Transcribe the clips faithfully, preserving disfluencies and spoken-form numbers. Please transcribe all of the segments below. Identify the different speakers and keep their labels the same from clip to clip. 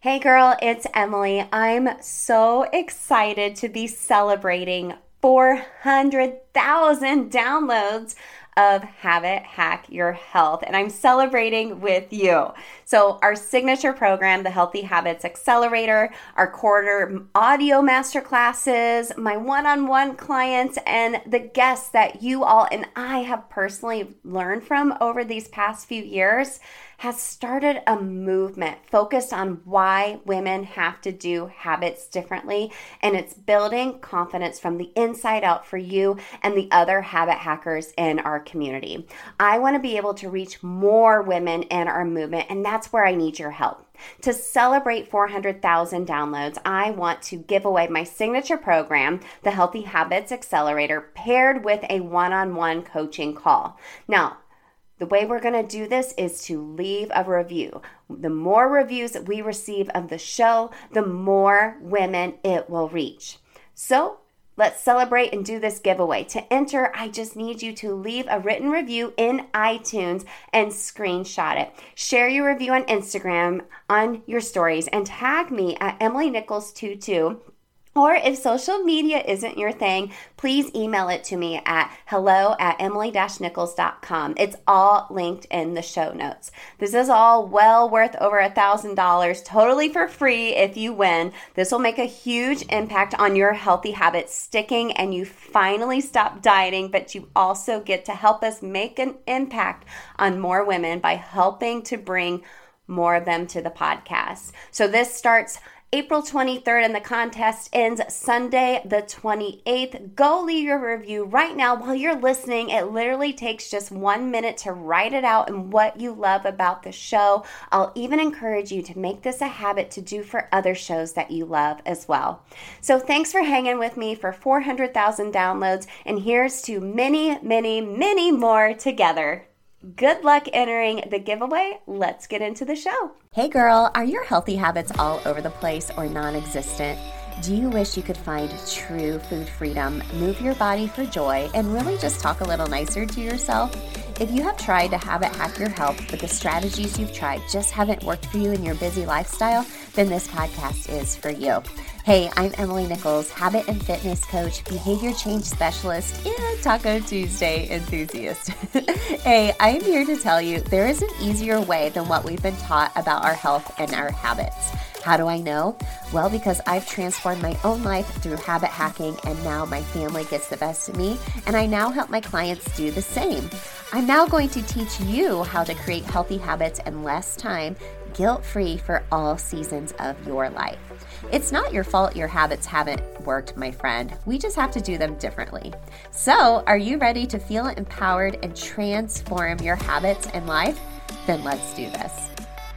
Speaker 1: Hey girl, it's Emily. I'm so excited to be celebrating four hundred thousand downloads of Habit Hack Your Health, and I'm celebrating with you. So our signature program, the Healthy Habits Accelerator, our quarter audio masterclasses, my one-on-one clients, and the guests that you all and I have personally learned from over these past few years has started a movement focused on why women have to do habits differently, and it's building confidence from the inside out for you and the other habit hackers in our community. I want to be able to reach more women in our movement, and that's where I need your help. To celebrate four hundred thousand downloads, I want to give away my signature program, the Healthy Habits Accelerator, paired with a one-on-one coaching call. Now, the way we're going to do this is to leave a review. The more reviews that we receive of the show, the more women it will reach. So let's celebrate and do this giveaway. To enter, I just need you to leave a written review in iTunes and screenshot it. Share your review on Instagram on your stories and tag me at Emily Nichols twenty-two. Or if social media isn't your thing, please email it to me at hello at emily dash nichols dot com. It's all linked in the show notes. This is all well worth over a thousand dollars, totally for free if you win. This will make a huge impact on your healthy habits sticking and you finally stop dieting, but you also get to help us make an impact on more women by helping to bring more of them to the podcast. So this starts April twenty-third, and the contest ends Sunday the twenty-eighth. Go leave your review right now while you're listening. It literally takes just one minute to write it out and what you love about the show. I'll even encourage you to make this a habit to do for other shows that you love as well. So thanks for hanging with me for four hundred thousand downloads, and here's to many, many, many more together. Good luck entering the giveaway. Let's get into the show. Hey girl, are your healthy habits all over the place or non-existent? Do you wish you could find true food freedom, move your body for joy, and really just talk a little nicer to yourself? If you have tried to habit hack your health, but the strategies you've tried just haven't worked for you in your busy lifestyle, then this podcast is for you. Hey, I'm Emily Nichols, habit and fitness coach, behavior change specialist, and Taco Tuesday enthusiast. Hey, I'm here to tell you there is an easier way than what we've been taught about our health and our habits. How do I know? Well, because I've transformed my own life through habit hacking, and now my family gets the best of me, and I now help my clients do the same. I'm now going to teach you how to create healthy habits in less time, guilt-free for all seasons of your life. It's not your fault your habits haven't worked, my friend. We just have to do them differently. So, are you ready to feel empowered and transform your habits and life? Then let's do this.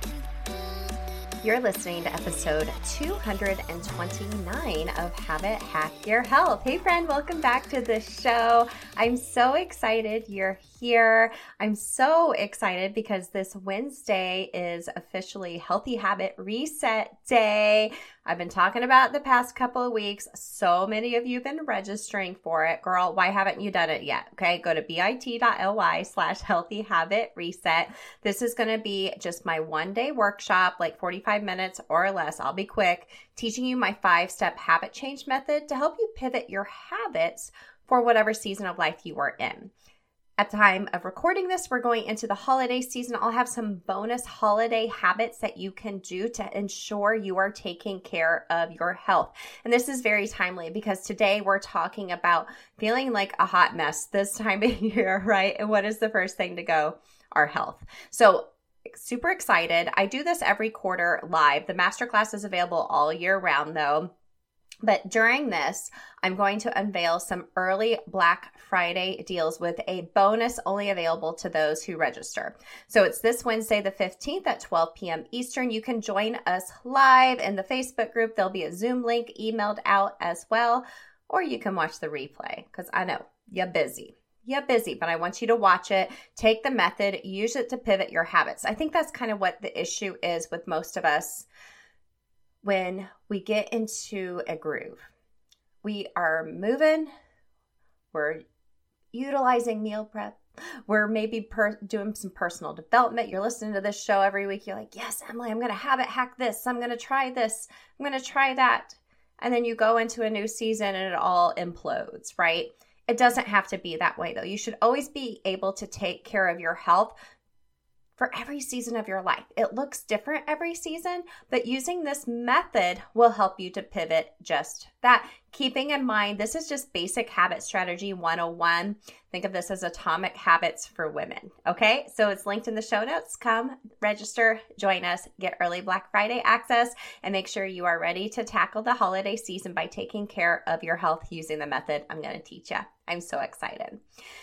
Speaker 1: You're listening to episode two hundred twenty-nine of Habit Hack Your Health. Hey friend, welcome back to the show. I'm so excited you're here. I'm so excited because this Wednesday is officially Healthy Habit Reset Day. I've been talking about it the past couple of weeks. So many of you have been registering for it. Girl, why haven't you done it yet? Okay, go to bit.ly slash healthy habit reset. This is going to be just my one day workshop, like forty-five minutes or less. I'll be quick, teaching you my five-step habit change method to help you pivot your habits for whatever season of life you are in. At the time of recording this, we're going into the holiday season. I'll have some bonus holiday habits that you can do to ensure you are taking care of your health. And this is very timely because today we're talking about feeling like a hot mess this time of year, right? And what is the first thing to go? Our health. So super excited. I do this every quarter live. The masterclass is available all year round though. But during this, I'm going to unveil some early Black Friday deals with a bonus only available to those who register. So it's this Wednesday, the fifteenth at twelve p.m. Eastern. You can join us live in the Facebook group. There'll be a Zoom link emailed out as well, or you can watch the replay because I know you're busy. You're busy, but I want you to watch it, take the method, use it to pivot your habits. I think that's kind of what the issue is with most of us. When we get into a groove, we are moving, we're utilizing meal prep, we're maybe per- doing some personal development. You're listening to this show every week. You're like, yes, Emily, I'm going to habit hack this. I'm going to try this. I'm going to try that. And then you go into a new season and it all implodes, right? It doesn't have to be that way though. You should always be able to take care of your health for every season of your life. It looks different every season, but using this method will help you to pivot just that. Keeping in mind, this is just basic habit strategy one oh one. Think of this as atomic habits for women, okay? So it's linked in the show notes. Come register, join us, get early Black Friday access, and make sure you are ready to tackle the holiday season by taking care of your health using the method I'm going to teach you. I'm so excited.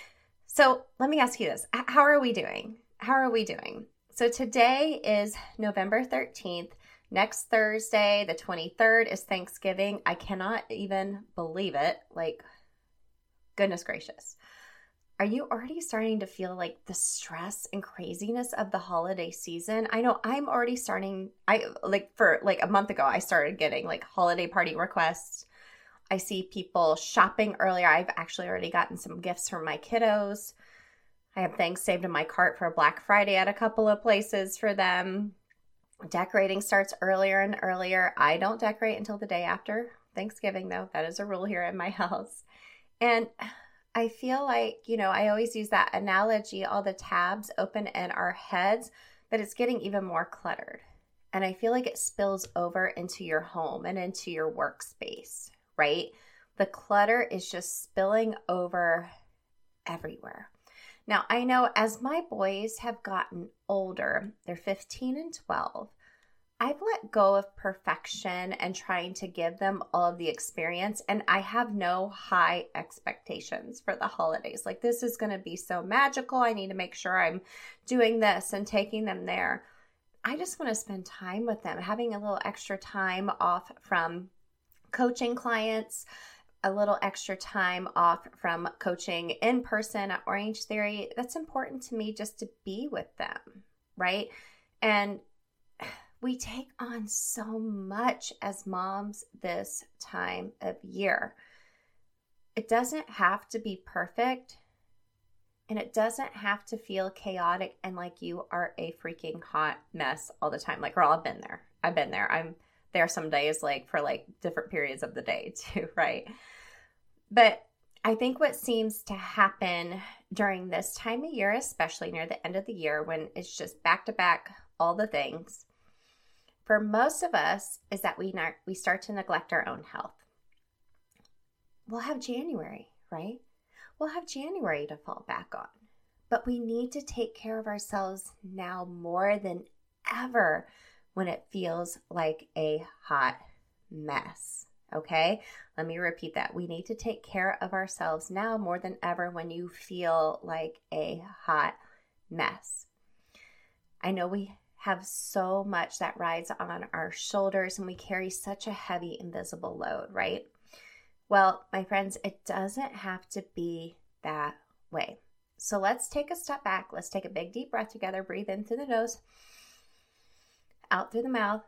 Speaker 1: So let me ask you this. How are we doing? How are we doing? So today is November thirteenth. Next Thursday, the twenty-third, is Thanksgiving. I cannot even believe it. Like, goodness gracious. Are you already starting to feel like the stress and craziness of the holiday season? I know I'm already starting, I like for like a month ago, I started getting like holiday party requests. I see people shopping earlier. I've actually already gotten some gifts from my kiddos. I have things saved in my cart for Black Friday at a couple of places for them. Decorating starts earlier and earlier. I don't decorate until the day after Thanksgiving, though. That is a rule here in my house. And I feel like, you know, I always use that analogy, all the tabs open in our heads, but it's getting even more cluttered. And I feel like it spills over into your home and into your workspace, right? The clutter is just spilling over everywhere. Now, I know as my boys have gotten older, they're fifteen and twelve, I've let go of perfection and trying to give them all of the experience, and I have no high expectations for the holidays. Like, this is going to be so magical. I need to make sure I'm doing this and taking them there. I just want to spend time with them, having a little extra time off from coaching clients, a little extra time off from coaching in person at Orange Theory. That's important to me, just to be with them, right? And we take on so much as moms this time of year. It doesn't have to be perfect, and it doesn't have to feel chaotic and like you are a freaking hot mess all the time. Like, girl, I've been there. I've been there. I'm there some days, like for like different periods of the day too, right? But I think what seems to happen during this time of year, especially near the end of the year when it's just back to back, all the things, for most of us is that we not, we start to neglect our own health. We'll have January, right? We'll have January to fall back on. But we need to take care of ourselves now more than ever when it feels like a hot mess. Okay, let me repeat that. We need to take care of ourselves now more than ever when you feel like a hot mess. I know we have so much that rides on our shoulders and we carry such a heavy invisible load, right? Well, my friends, it doesn't have to be that way. So let's take a step back. Let's take a big deep breath together. Breathe in through the nose, out through the mouth.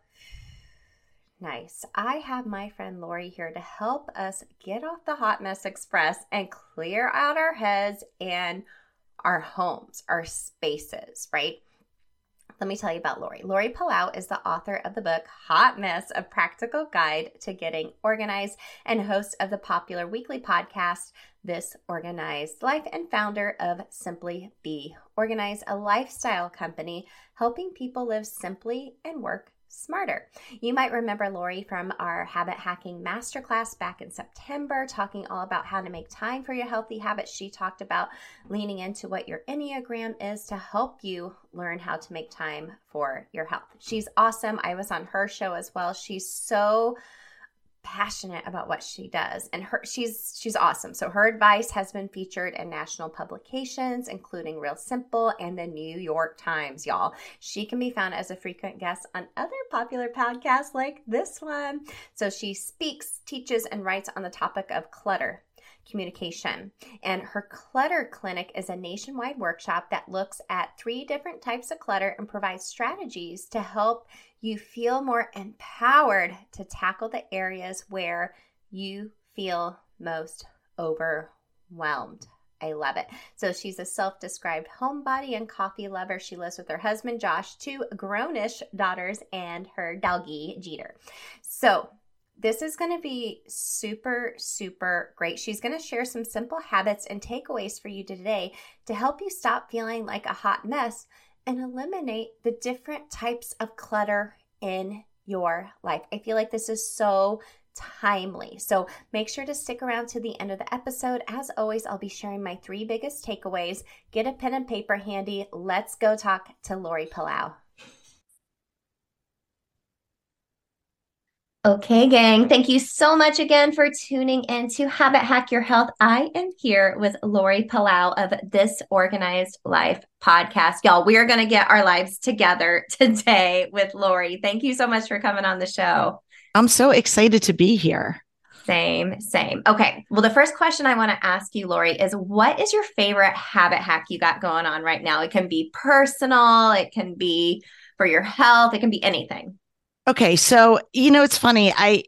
Speaker 1: Nice. I have my friend Lori here to help us get off the hot mess express and clear out our heads and our homes, our spaces, right? Let me tell you about Lori. Lori Palau is the author of the book Hot Mess, A Practical Guide to Getting Organized, and host of the popular weekly podcast, This Organized Life, and founder of Simply Be Organized, a lifestyle company helping people live simply and work smarter. You might remember Lori from our habit hacking masterclass back in September, talking all about how to make time for your healthy habits. She talked about leaning into what your Enneagram is to help you learn how to make time for your health. She's awesome. I was on her show as well. She's so passionate about what she does, and her she's she's awesome. So her advice has been featured in national publications, including Real Simple and the New York Times, y'all. She can be found as a frequent guest on other popular podcasts like this one. So she speaks, teaches, and writes on the topic of clutter communication. And her Clutter Clinic is a nationwide workshop that looks at three different types of clutter and provides strategies to help you feel more empowered to tackle the areas where you feel most overwhelmed. I love it. So she's a self-described homebody and coffee lover. She lives with her husband, Josh, two grownish daughters, and her doggy, Jeter. So this is going to be super, super great. She's going to share some simple habits and takeaways for you today to help you stop feeling like a hot mess and eliminate the different types of clutter in your life. I feel like this is so timely. So make sure to stick around to the end of the episode. As always, I'll be sharing my three biggest takeaways. Get a pen and paper handy. Let's go talk to Lori Palau. Okay, gang. Thank you so much again for tuning in to Habit Hack Your Health. I am here with Lori Palau of This Organized Life podcast. Y'all, we are going to get our lives together today with Lori. Thank you so much for coming on the show.
Speaker 2: I'm so excited to be here.
Speaker 1: Same, same. Okay. Well, the first question I want to ask you, Lori, is what is your favorite habit hack you got going on right now? It can be personal, it can be for your health, it can be anything.
Speaker 2: Okay. So, you know, it's funny. I,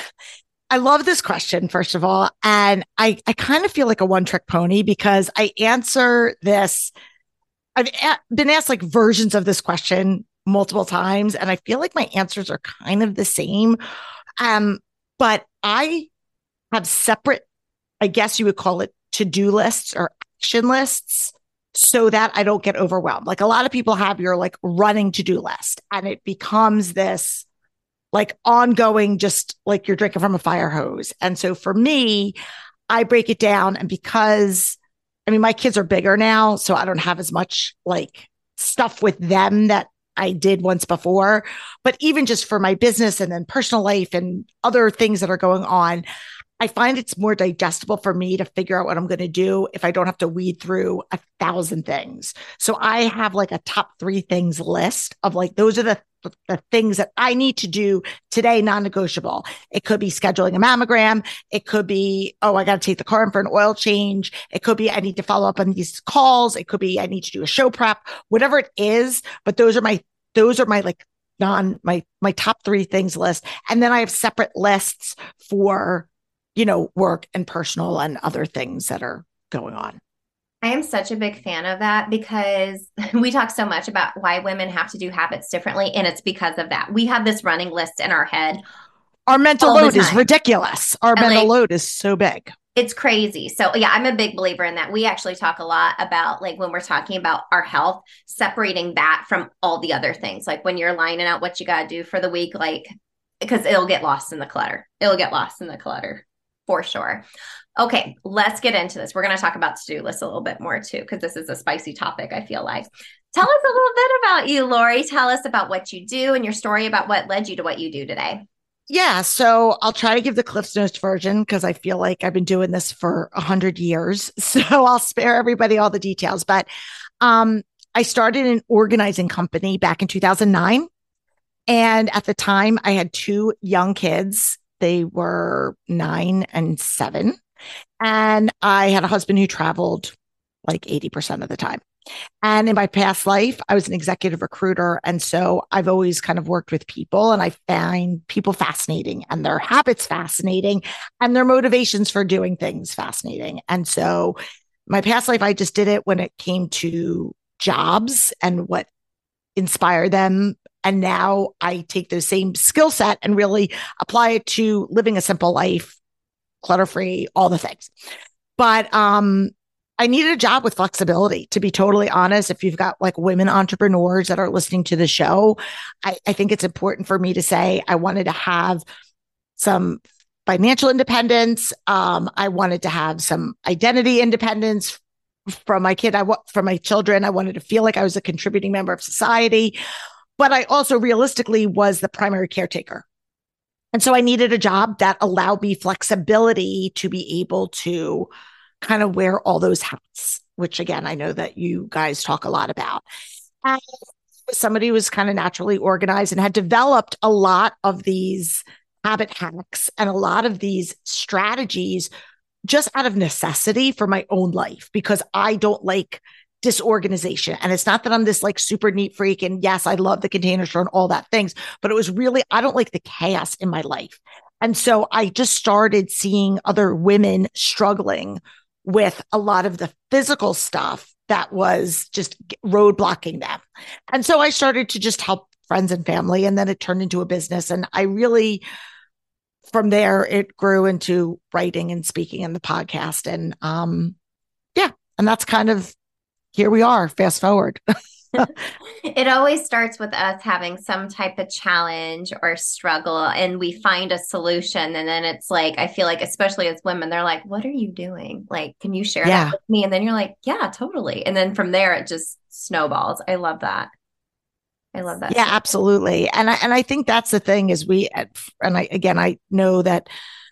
Speaker 2: I love this question, first of all. And I, I kind of feel like a one trick pony because I answer this. I've a- been asked like versions of this question multiple times, and I feel like my answers are kind of the same. Um, but I have separate, I guess you would call it to-do lists or action lists so that I don't get overwhelmed. Like a lot of people have your like running to-do list, and it becomes this like ongoing, just like you're drinking from a fire hose. And so for me, I break it down. And because, I mean, my kids are bigger now, so I don't have as much like stuff with them that I did once before. But even just for my business and then personal life and other things that are going on, I find it's more digestible for me to figure out what I'm going to do if I don't have to weed through a thousand things. So I have like a top three things list of like, those are the, the things that I need to do today, non-negotiable. It could be scheduling a mammogram. It could be, oh, I got to take the car in for an oil change. It could be, I need to follow up on these calls. It could be, I need to do a show prep, whatever it is. But those are my, those are my like non, my, my top three things list. And then I have separate lists for, you know, work and personal and other things that are going on.
Speaker 1: I am such a big fan of that because we talk so much about why women have to do habits differently. And it's because of that. We have this running list in our head.
Speaker 2: Our mental load is ridiculous. Our and mental like, load is so big.
Speaker 1: It's crazy. So yeah, I'm a big believer in that. We actually talk a lot about like when we're talking about our health, separating that from all the other things. Like when you're lining out what you got to do for the week, like, because it'll get lost in the clutter. It'll get lost in the clutter. For sure. Okay, let's get into this. We're going to talk about to-do lists a little bit more too, because this is a spicy topic, I feel like. Tell us a little bit about you, Lori. Tell us about what you do and your story about what led you to what you do today.
Speaker 2: Yeah, so I'll try to give the Cliff's Notes version because I feel like I've been doing this for a hundred years. So I'll spare everybody all the details. But um, I started an organizing company back in two thousand nine. And at the time, I had two young kids. They were nine and seven. And I had a husband who traveled like eighty percent of the time. And in my past life, I was an executive recruiter. And so I've always kind of worked with people, and I find people fascinating and their habits fascinating and their motivations for doing things fascinating. And so my past life, I just did it when it came to jobs and what inspired them. And now I take the same skill set and really apply it to living a simple life, clutter-free, all the things. But um, I needed a job with flexibility, to be totally honest. If you've got like women entrepreneurs that are listening to the show, I, I think it's important for me to say I wanted to have some financial independence. Um, I wanted to have some identity independence from my kid. I from my children. I wanted to feel like I was a contributing member of society. But I also realistically was the primary caretaker. And so I needed a job that allowed me flexibility to be able to kind of wear all those hats, which again, I know that you guys talk a lot about. And somebody who was kind of naturally organized and had developed a lot of these habit hacks and a lot of these strategies just out of necessity for my own life, because I don't like disorganization. And it's not that I'm this like super neat freak. And yes, I love the Container Store and all that things, but it was really, I don't like the chaos in my life. And so I just started seeing other women struggling with a lot of the physical stuff that was just roadblocking them. And so I started to just help friends and family, and then it turned into a business. And I really, from there, it grew into writing and speaking in the podcast. And um, yeah, and that's kind of, here we are, fast forward.
Speaker 1: It always starts with us having some type of challenge or struggle, and we find a solution. And then it's like, I feel like, especially as women, they're like, what are you doing? Like, can you share
Speaker 2: Yeah.
Speaker 1: that with me? And then you're like, yeah, totally. And then from there, it just snowballs. I love that. I love that.
Speaker 2: Yeah,
Speaker 1: So
Speaker 2: absolutely. And I, and I think that's the thing is we, and I, again, I know that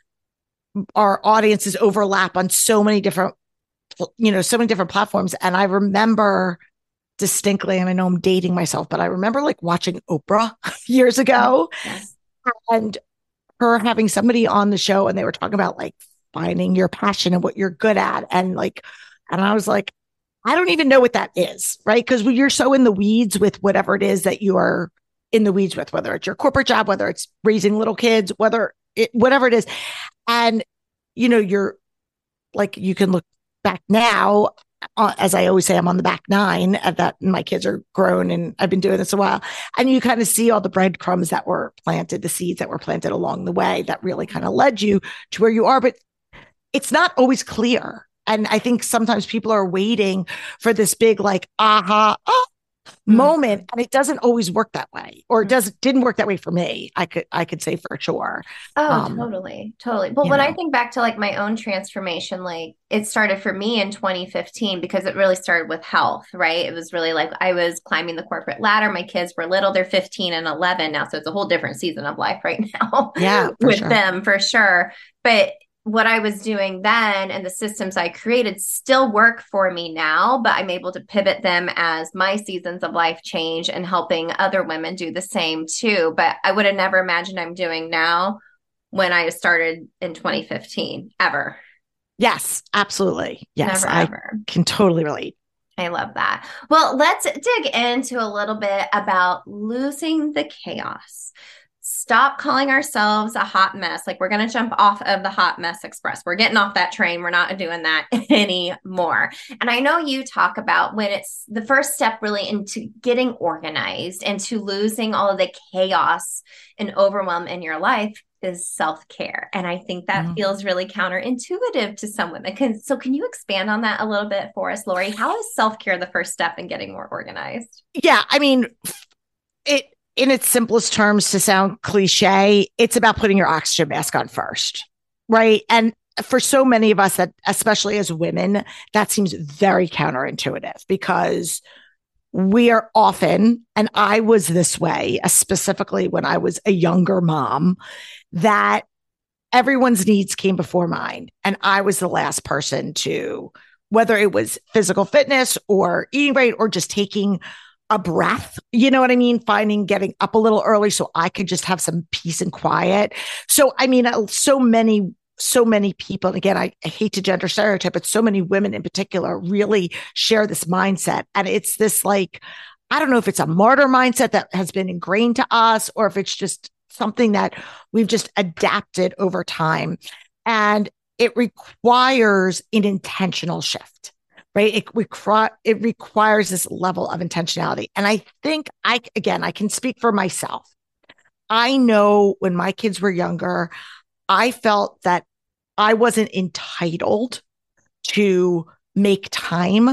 Speaker 2: our audiences overlap on so many different, you know, so many different platforms. And I remember distinctly, and I know I'm dating myself, but I remember like watching Oprah years ago,
Speaker 1: yes.
Speaker 2: and her having somebody on the show, and they were talking about like finding your passion and what you're good at. And like, and I was like, I don't even know what that is, right? Because you're so in the weeds with whatever it is that you are in the weeds with, whether it's your corporate job, whether it's raising little kids, whether it, whatever it is. And, you know, you're like, you can look back now, uh, as I always say, I'm on the back nine at that. My kids are grown and I've been doing this a while. And you kind of see all the breadcrumbs that were planted, the seeds that were planted along the way that really kind of led you to where you are. But it's not always clear. And I think sometimes people are waiting for this big, like, aha, oh, mm-hmm. moment. And it doesn't always work that way, or it does didn't work that way for me. I could, I could say for sure.
Speaker 1: Oh, um, totally. Totally. Well, when know. I think back to like my own transformation, like it started for me in twenty fifteen, because it really started with health, right? It was really like, I was climbing the corporate ladder. My kids were little, they're fifteen and eleven now. So it's a whole different season of life right now.
Speaker 2: Yeah,
Speaker 1: with
Speaker 2: sure.
Speaker 1: them for sure. But what I was doing then and the systems I created still work for me now, but I'm able to pivot them as my seasons of life change and helping other women do the same too. But I would have never imagined I'm doing now when I started in twenty fifteen, ever.
Speaker 2: Yes, absolutely. Yes,
Speaker 1: never,
Speaker 2: I
Speaker 1: ever.
Speaker 2: Can totally relate.
Speaker 1: I love that. Well, let's dig into a little bit about losing the chaos. Stop calling ourselves a hot mess. Like, we're going to jump off of the hot mess express. We're getting off that train. We're not doing that anymore. And I know you talk about when it's the first step really into getting organized and to losing all of the chaos and overwhelm in your life is self-care. And I think that mm. feels really counterintuitive to some women. Can, so can you expand on that a little bit for us, Lori? How is self-care the first step in getting more organized?
Speaker 2: Yeah, I mean, it, in its simplest terms, to sound cliche, it's about putting your oxygen mask on first, right? And for so many of us, that, especially as women, that seems very counterintuitive, because we are often, and I was this way, uh, specifically when I was a younger mom, that everyone's needs came before mine. And I was the last person to, whether it was physical fitness or eating right or just taking a breath, you know what I mean? Finding getting up a little early so I could just have some peace and quiet. So, I mean, so many, so many people, and again, I, I hate to gender stereotype, but so many women in particular really share this mindset. And it's this like, I don't know if it's a martyr mindset that has been ingrained to us, or if it's just something that we've just adapted over time. And it requires an intentional shift. Right. It, requ- it requires this level of intentionality. And I think I, again, I can speak for myself. I know when my kids were younger, I felt that I wasn't entitled to make time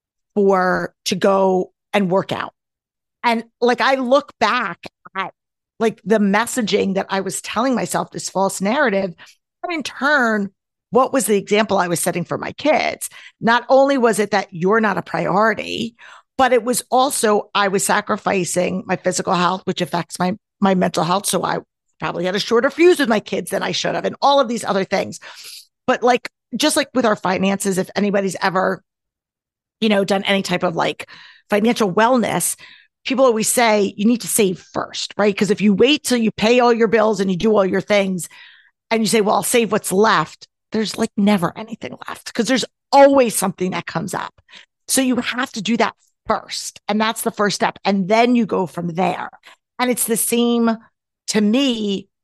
Speaker 2: for, to go and work out. And like, I look back at like the messaging that I was telling myself, this false narrative, and in turn, what was the example I was setting for my kids? Not only was it that you're not a priority, but it was also, I was sacrificing my physical health, which affects my, my mental health. So I probably had a shorter fuse with my kids than I should have, and all of these other things. But like, just like with our finances, if anybody's ever, you know, done any type of like financial wellness, people always say you need to save first, right? Because if you wait till you pay all your bills and you do all your things and you say, well, I'll save what's left, there's like never anything left, because there's always something that comes up. So you have to do that first. And that's the first step. And then you go from there. And it's the same to me when it comes to your physical and mental health and wellness.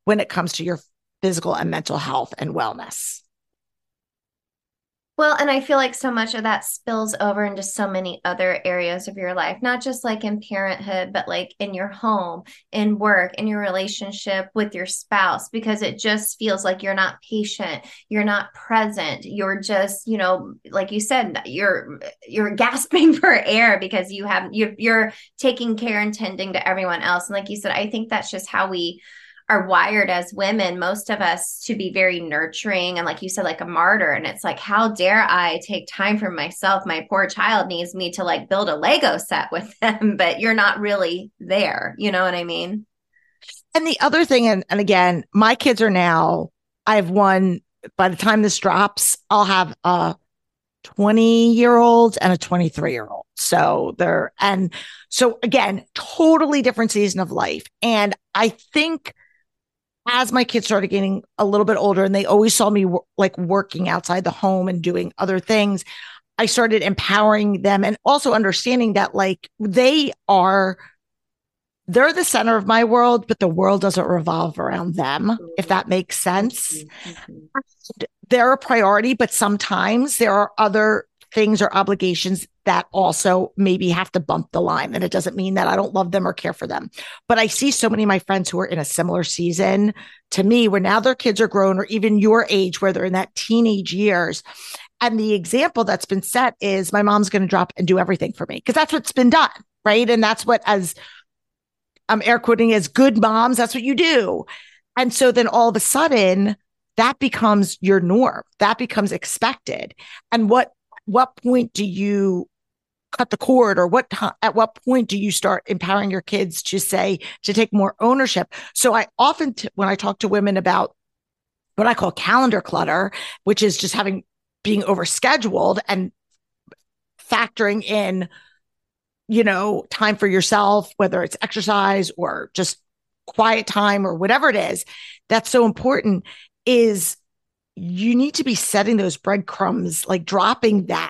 Speaker 3: Well, and I feel like so much of that spills over into so many other areas of your life, not just like in parenthood, but like in your home, in work, in your relationship with your spouse, because it just feels like you're not patient, you're not present, you're just, you know, like you said, you're you're gasping for air because you have you're, you're taking care and tending to everyone else. And like you said, I think that's just how we are wired as women, most of us, to be very nurturing and, like you said, like a martyr. And it's like, how dare I take time for myself? My poor child needs me to like build a Lego set with them, but you're not really there. You know what I mean?
Speaker 2: And the other thing, and, and again, my kids are now, I have one, by the time this drops, I'll have a twenty year old and a twenty-three year old. So they're, and so again, totally different season of life. And I think as my kids started getting a little bit older and they always saw me w- like working outside the home and doing other things, I started empowering them and also understanding that like they are, they're the center of my world, but the world doesn't revolve around them, if that makes sense.
Speaker 3: Mm-hmm.
Speaker 2: They're a priority, but sometimes there are other things or obligations that also maybe have to bump the line. And it doesn't mean that I don't love them or care for them. But I see so many of my friends who are in a similar season to me, where now their kids are grown, or even your age, where they're in that teenage years. And the example that's been set is my mom's going to drop and do everything for me, because that's what's been done. Right. And that's what, as I'm air quoting, as good moms, that's what you do. And so then all of a sudden, that becomes your norm. That becomes expected. And what what point do you cut the cord, or what at what point do you start empowering your kids to say, to take more ownership? So I often, t- when I talk to women about what I call calendar clutter, which is just having, being overscheduled and factoring in, you know, time for yourself, whether it's exercise or just quiet time or whatever it is, that's so important, is you need to be setting those breadcrumbs, like dropping that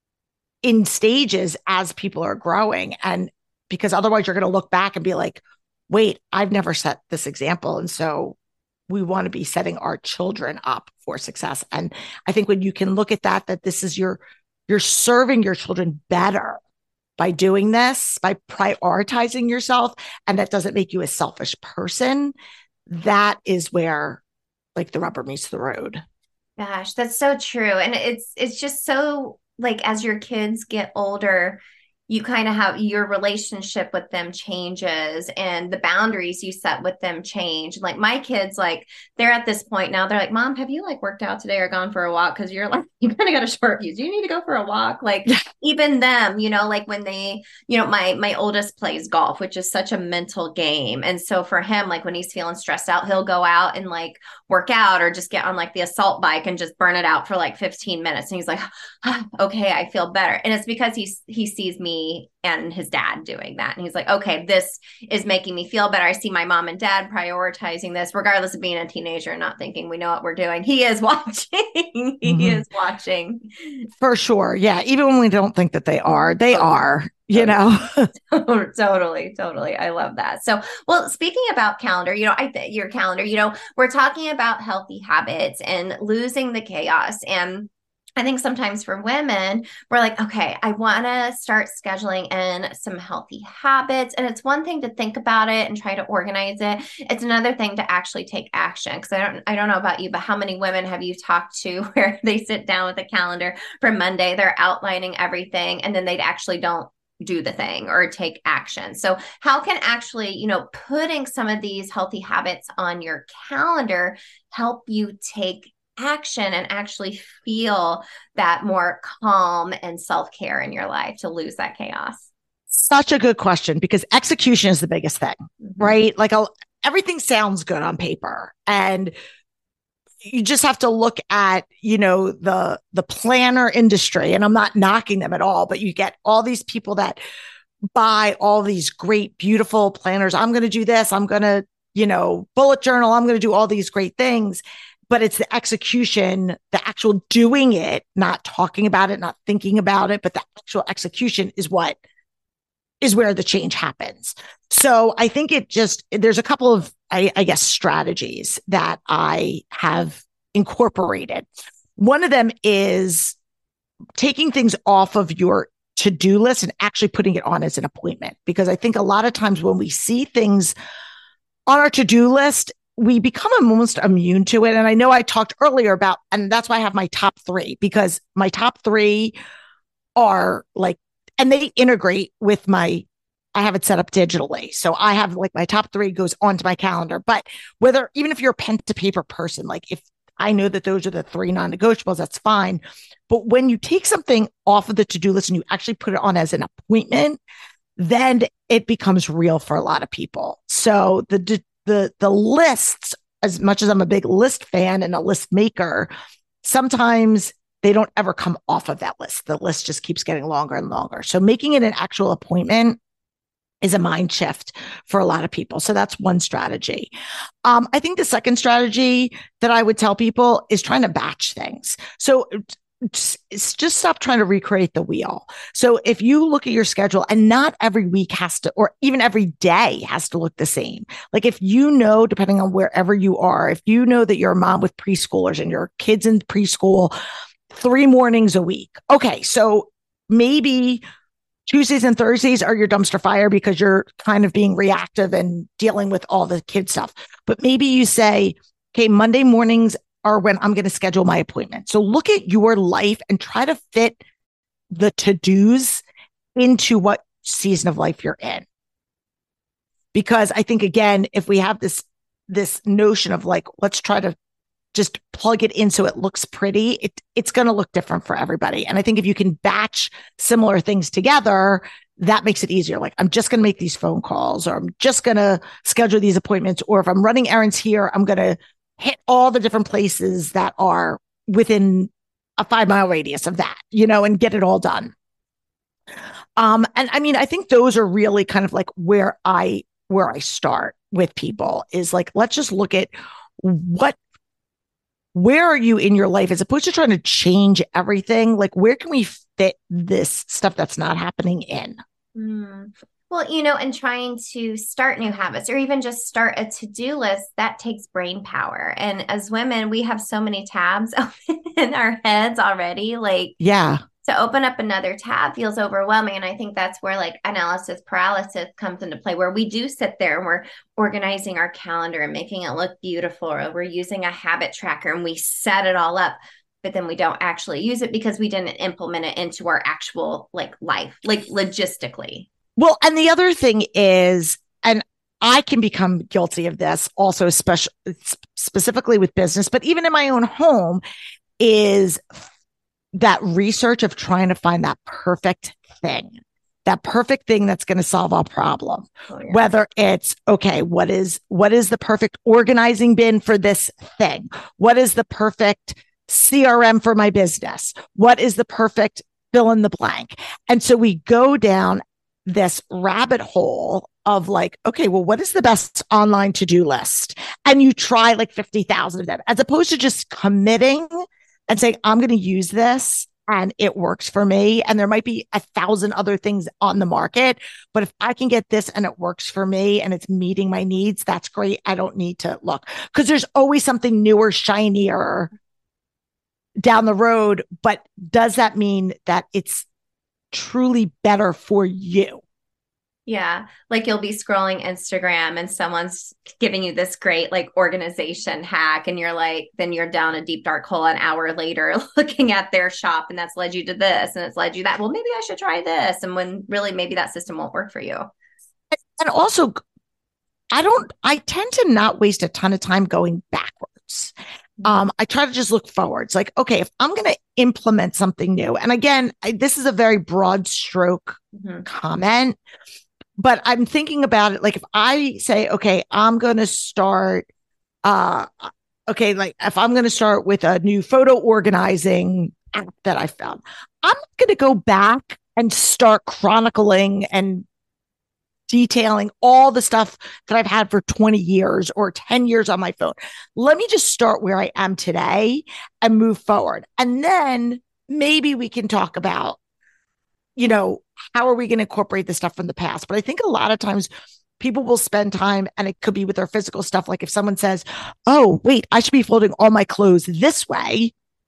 Speaker 2: in stages as people are growing. And because otherwise you're going to look back and be like, wait, I've never set this example. And so we want to be setting our children up for success. And I think when you can look at that, that this is your, you're serving your children better by doing this, by prioritizing yourself, and that doesn't make you a selfish person, that is where like the rubber meets the road.
Speaker 3: Gosh, that's so true. And it's it's just so like as your kids get older, you kind of have your relationship with them changes and the boundaries you set with them change. Like my kids, like they're at this point now, they're like, Mom, have you like worked out today or gone for a walk? Because you're like, you kind of got a short fuse. Do you need to go for a walk? Like even them, you know, like when they, you know, my my oldest plays golf, which is such a mental game. And so for him, like when he's feeling stressed out, he'll go out and like work out or just get on like the assault bike and just burn it out for like fifteen minutes. And he's like, ah, okay, I feel better. And it's because he's he sees me and his dad doing that. And he's like, okay, this is making me feel better. I see my mom and dad prioritizing this, regardless of being a teenager and not thinking we know what we're doing. He is watching. he mm-hmm. is watching.
Speaker 2: For sure. Yeah. Even when we don't think that they are, they okay. are, you know.
Speaker 3: totally, totally. I love that. So, well, speaking about calendar, you know, I th- your calendar, you know, we're talking about healthy habits and losing the chaos. And I think sometimes for women, we're like, okay, I want to start scheduling in some healthy habits. And it's one thing to think about it and try to organize it. It's another thing to actually take action. Because I don't, I don't know about you, but how many women have you talked to where they sit down with a calendar for Monday, they're outlining everything, and then they actually don't do the thing or take action. So how can actually, you know, putting some of these healthy habits on your calendar help you take action and actually feel that more calm and self-care in your life to lose that chaos?
Speaker 2: Such a good question, because execution is the biggest thing, mm-hmm. right? Like I'll, everything sounds good on paper, and you just have to look at, you know, the, the planner industry, and I'm not knocking them at all, but you get all these people that buy all these great, beautiful planners. I'm going to do this. I'm going to, you know, bullet journal. I'm going to do all these great things. But it's the execution, the actual doing it, not talking about it, not thinking about it, but the actual execution is what is where the change happens. So I think it just, there's a couple of, I, I guess, strategies that I have incorporated. One of them is taking things off of your to-do list and actually putting it on as an appointment. Because I think a lot of times when we see things on our to-do list, we become almost immune to it. And I know I talked earlier about, and that's why I have my top three, because my top three are like, and they integrate with my, I have it set up digitally. So I have like my top three goes onto my calendar. But whether, even if you're a pen to paper person, like if I know that those are the three non-negotiables, that's fine. But when you take something off of the to-do list and you actually put it on as an appointment, then it becomes real for a lot of people. So the the the lists, as much as I'm a big list fan and a list maker, sometimes they don't ever come off of that list. The list just keeps getting longer and longer. So making it an actual appointment is a mind shift for a lot of people. So that's one strategy. Um, I think the second strategy that I would tell people is trying to batch things. So it's just stop trying to recreate the wheel. So if you look at your schedule, and not every week has to, or even every day has to look the same. Like if you know, depending on wherever you are, if you know that you're a mom with preschoolers and your kids in preschool, three mornings a week. Okay. So maybe Tuesdays and Thursdays are your dumpster fire because you're kind of being reactive and dealing with all the kid stuff. But maybe you say, okay, Monday mornings are when I'm going to schedule my appointment. So look at your life and try to fit the to-dos into what season of life you're in. Because I think, again, if we have this, this notion of like, let's try to just plug it in so it looks pretty, it, it's going to look different for everybody. And I think if you can batch similar things together, that makes it easier. Like, I'm just going to make these phone calls, or I'm just going to schedule these appointments. Or if I'm running errands here, I'm going to hit all the different places that are within a five mile radius of that, you know, and get it all done. Um, and I mean, I think those are really kind of like where I, where I start with people is like, let's just look at what, where are you in your life, as opposed to trying to change everything? Like, where can we fit this stuff that's not happening in?
Speaker 3: Mm. Well, you know, and trying to start new habits or even just start a to-do list, that takes brain power. And as women, we have so many tabs open in our heads already. Like,
Speaker 2: yeah,
Speaker 3: to open up another tab feels overwhelming. And I think that's where like analysis paralysis comes into play, where we do sit there and we're organizing our calendar and making it look beautiful, or we're using a habit tracker and we set it all up, but then we don't actually use it because we didn't implement it into our actual like life, like logistically.
Speaker 2: Well, and the other thing is, and I can become guilty of this also, especially specifically with business, but even in my own home, is that research of trying to find that perfect thing, that perfect thing that's going to solve our problem. Oh, yeah. Whether it's, okay, what is, what is the perfect organizing bin for this thing? What is the perfect C R M for my business? What is the perfect fill in the blank? And so we go down this rabbit hole of like, okay, well, what is the best online to-do list? And you try like fifty thousand of them, as opposed to just committing and saying, I'm going to use this and it works for me. And there might be a thousand other things on the market, but if I can get this and it works for me and it's meeting my needs, that's great. I don't need to look, because there's always something newer, shinier down the road. But does that mean that it's truly better for you?
Speaker 3: Yeah. Like you'll be scrolling Instagram and someone's giving you this great like organization hack. And you're like, then you're down a deep dark hole an hour later looking at their shop, and that's led you to this and it's led you that. Well, maybe I should try this. And when really maybe that system won't work for you.
Speaker 2: And also, I don't, I tend to not waste a ton of time going backwards. Um, I try to just look forwards. Like, okay, if I'm going to implement something new, and again, I, this is a very broad stroke mm-hmm. comment, but I'm thinking about it. Like if I say, okay, I'm going to start, uh, okay, like if I'm going to start with a new photo organizing app that I found, I'm going to go back and start chronicling and detailing all the stuff that I've had for twenty years or ten years on my phone. Let me just start where I am today and move forward. And then maybe we can talk about, you know, how are we going to incorporate the stuff from the past? But I think a lot of times people will spend time, and it could be with their physical stuff. Like if someone says, oh, wait, I should be folding all my clothes this way.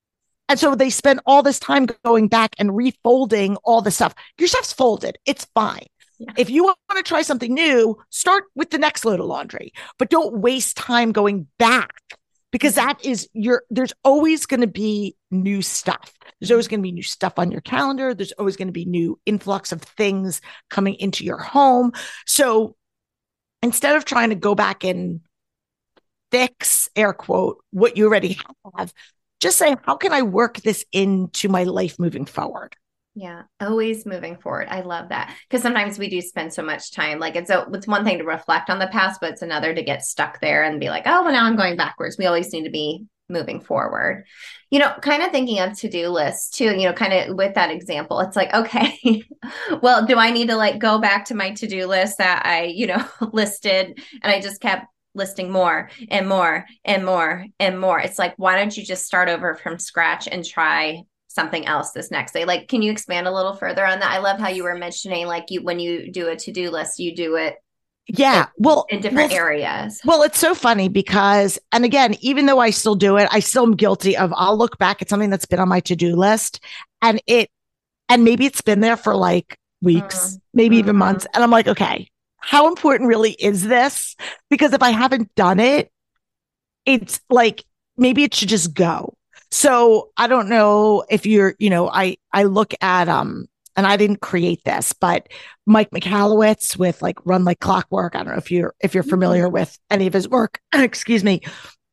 Speaker 2: And so they spend all this time going back and refolding all the stuff. Your stuff's folded. It's fine. Yeah. If you want to try something new, start with the next load of laundry, but don't waste time going back, because that is your, there's always going to be new stuff. There's always going to be new stuff on your calendar. There's always going to be new influx of things coming into your home. So instead of trying to go back and fix, air quote, what you already have, just say, how can I work this into my life moving forward?
Speaker 3: Yeah, always moving forward. I love that, because sometimes we do spend so much time. Like it's a, it's one thing to reflect on the past, but it's another to get stuck there and be like, oh, well, now I'm going backwards. We always need to be moving forward. You know, kind of thinking of to-do lists too, you know, kind of with that example, it's like, okay, well, do I need to like go back to my to-do list that I, you know, listed, and I just kept listing more and more and more and more? It's like, why don't you just start over from scratch and try something else this next day? Like, can you expand a little further on that? I love how you were mentioning, like, you, when you do a to-do list, you do it
Speaker 2: yeah
Speaker 3: in,
Speaker 2: well
Speaker 3: in different
Speaker 2: well,
Speaker 3: areas.
Speaker 2: Well, it's so funny because, and again, even though I still do it, I still am guilty of, I'll look back at something that's been on my to-do list, and it, and maybe it's been there for like weeks, mm-hmm. maybe mm-hmm. even months. And I'm like, okay, how important really is this? Because if I haven't done it, it's like, maybe it should just go. So I don't know if you're, you know, I, I look at, um, and I didn't create this, but Mike Michalowicz with like Run Like Clockwork. I don't know if you're, if you're familiar mm-hmm. with any of his work, excuse me,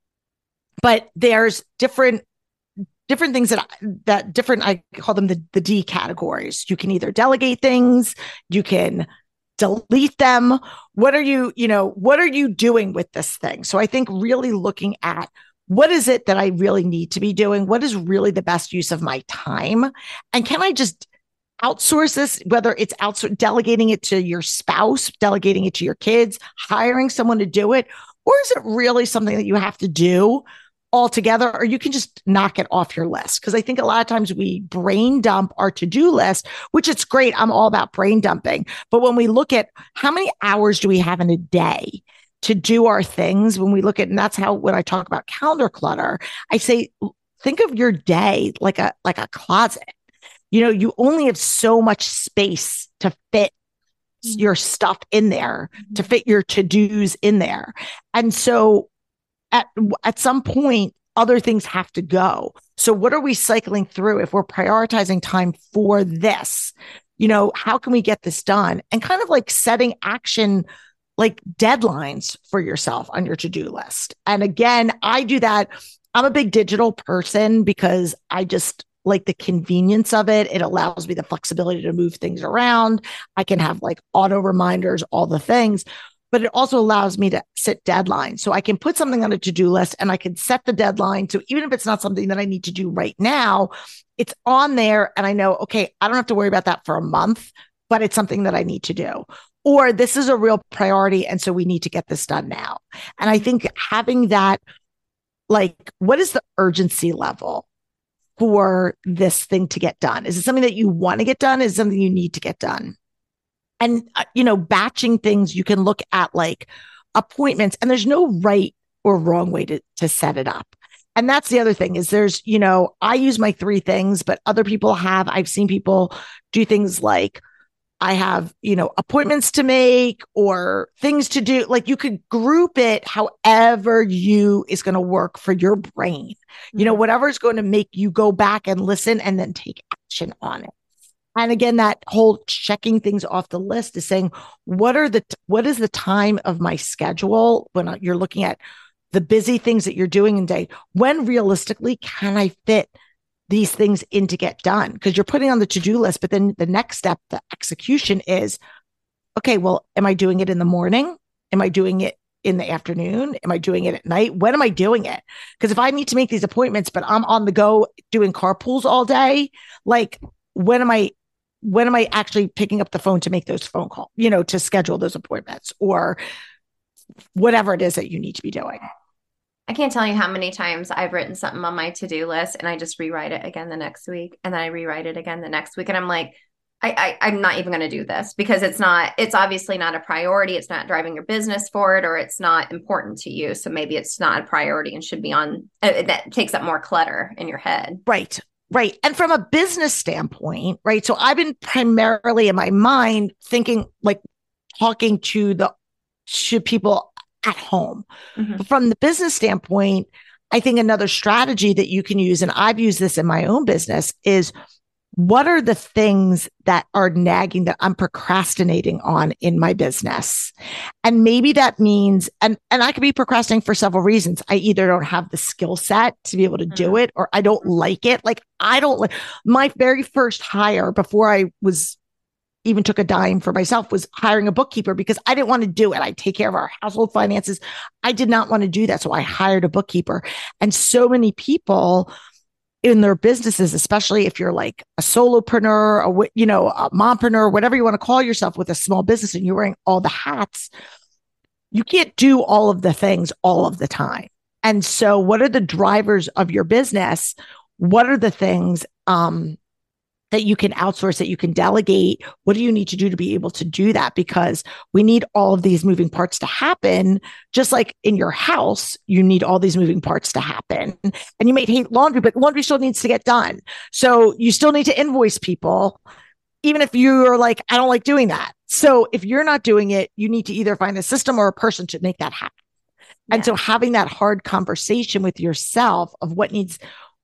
Speaker 2: but there's different, different things that, that different, I call them the, the D categories. You can either delegate things, you can delete them. What are you, you know, what are you doing with this thing? So I think really looking at, what is it that I really need to be doing? What is really the best use of my time? And can I just outsource this, whether it's outsourcing, delegating it to your spouse, delegating it to your kids, hiring someone to do it? Or is it really something that you have to do all together, or you can just knock it off your list? Because I think a lot of times we brain dump our to-do list, which it's great. I'm all about brain dumping. But when we look at how many hours do we have in a day to do our things, when we look at, and that's how, when I talk about calendar clutter, I say, think of your day like a, like a closet. You know, you only have so much space to fit mm-hmm. your stuff in there, mm-hmm. to fit your to-dos in there. And so at, at some point, other things have to go. So what are we cycling through if we're prioritizing time for this? You know, how can we get this done? And kind of like setting action, like deadlines for yourself on your to-do list. And again, I do that. I'm a big digital person because I just like the convenience of it. It allows me the flexibility to move things around. I can have like auto reminders, all the things, but it also allows me to set deadlines. So I can put something on a to-do list and I can set the deadline. So even if it's not something that I need to do right now, it's on there and I know, okay, I don't have to worry about that for a month, but it's something that I need to do. Or this is a real priority, and so we need to get this done now. And I think having that, like, what is the urgency level for this thing to get done? Is it something that you want to get done? Is it something you need to get done? And, uh, you know, batching things, you can look at like appointments, and there's no right or wrong way to, to set it up. And that's the other thing is there's, you know, I use my three things, but other people have, I've seen people do things like, I have, you know, appointments to make or things to do. Like you could group it however you is going to work for your brain, mm-hmm. you know, whatever is going to make you go back and listen and then take action on it. And again, that whole checking things off the list is saying, what are the, what is the time of my schedule when you're looking at the busy things that you're doing in day? When realistically can I fit these things in to get done? Because you're putting on the to-do list, but then the next step, the execution is, okay, well, am I doing it in the morning? Am I doing it in the afternoon? Am I doing it at night? When am I doing it? Because if I need to make these appointments, but I'm on the go doing carpools all day, like when am I, when am I actually picking up the phone to make those phone calls, you know, to schedule those appointments or whatever it is that you need to be doing?
Speaker 3: I can't tell you how many times I've written something on my to-do list and I just rewrite it again the next week. And then I rewrite it again the next week. And I'm like, I, I I'm not even going to do this because it's not, it's obviously not a priority. It's not driving your business forward, or it's not important to you. So maybe it's not a priority and should be on, uh, that takes up more clutter in your head.
Speaker 2: Right. Right. And from a business standpoint, right. So I've been primarily in my mind thinking like talking to the to people at home.
Speaker 3: Mm-hmm.
Speaker 2: But from the business standpoint, I think another strategy that you can use, and I've used this in my own business, is what are the things that are nagging that I'm procrastinating on in my business? And maybe that means, and, and I could be procrastinating for several reasons. I either don't have the skill set to be able to do it, or I don't like it. Like I don't like my very first hire before I was even took a dime for myself was hiring a bookkeeper because I didn't want to do it. I take care of our household finances. I did not want to do that. So I hired a bookkeeper. And so many people in their businesses, especially if you're like a solopreneur, a, you know, a mompreneur, whatever you want to call yourself with a small business and you're wearing all the hats, you can't do all of the things all of the time. And so what are the drivers of your business? What are the things, um, that you can outsource, that you can delegate? What do you need to do to be able to do that? Because we need all of these moving parts to happen. Just like in your house, you need all these moving parts to happen. And you may hate laundry, but laundry still needs to get done. So you still need to invoice people, even if you're like, I don't like doing that. So if you're not doing it, you need to either find a system or a person to make that happen. Yeah. And so having that hard conversation with yourself of what needs,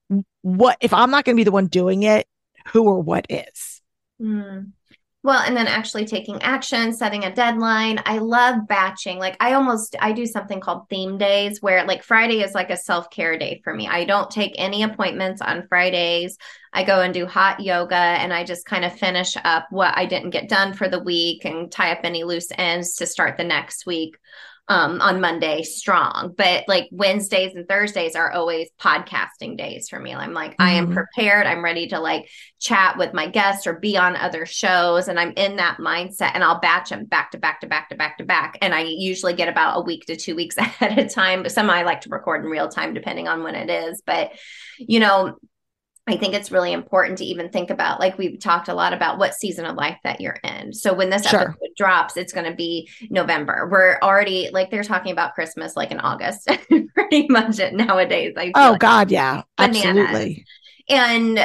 Speaker 2: what, if I'm not going to be the one doing it, who or what is.
Speaker 3: Mm. Well, and then actually taking action, setting a deadline. I love batching. Like I almost, I do something called theme days where like Friday is like a self-care day for me. I don't take any appointments on Fridays. I go and do hot yoga and I just kind of finish up what I didn't get done for the week and tie up any loose ends to start the next week. Um, on Monday strong, but like Wednesdays and Thursdays are always podcasting days for me. I'm like, mm-hmm. I am prepared. I'm ready to like chat with my guests or be on other shows. And I'm in that mindset and I'll batch them back to back to back to back to back. And I usually get about a week to two weeks ahead of time, but some I like to record in real time, depending on when it is. But, you know, I think it's really important to even think about, like we've talked a lot about what season of life that you're in. So when this sure. episode drops, it's going to be November. We're already like, they're talking about Christmas like in August, pretty much it nowadays. I feel
Speaker 2: oh
Speaker 3: like
Speaker 2: God. Yeah,
Speaker 3: bananas.
Speaker 2: Absolutely.
Speaker 3: And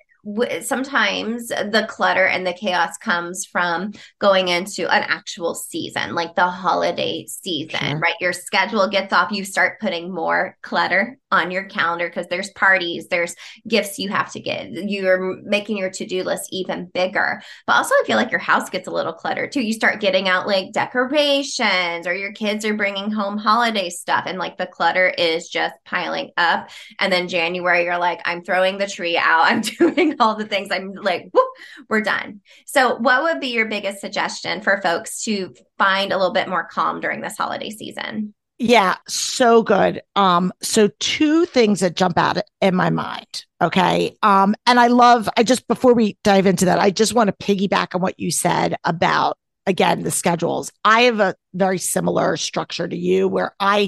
Speaker 3: w- sometimes the clutter and the chaos comes from going into an actual season, like the holiday season, sure. right? Your schedule gets off. You start putting more clutter on your calendar because there's parties, there's gifts you have to get. You're making your to-do list even bigger. But also I feel like your house gets a little cluttered too. You start getting out like decorations, or your kids are bringing home holiday stuff, and like the clutter is just piling up. And then January, you're like, I'm throwing the tree out. I'm doing all the things. I'm like, whoop, we're done. So what would be your biggest suggestion for folks to find a little bit more calm during this holiday season?
Speaker 2: Yeah, so good. Um, so two things that jump out in my mind. Okay. Um, and I love, I just, before we dive into that, I just want to piggyback on what you said about, again, the schedules. I have a very similar structure to you where I,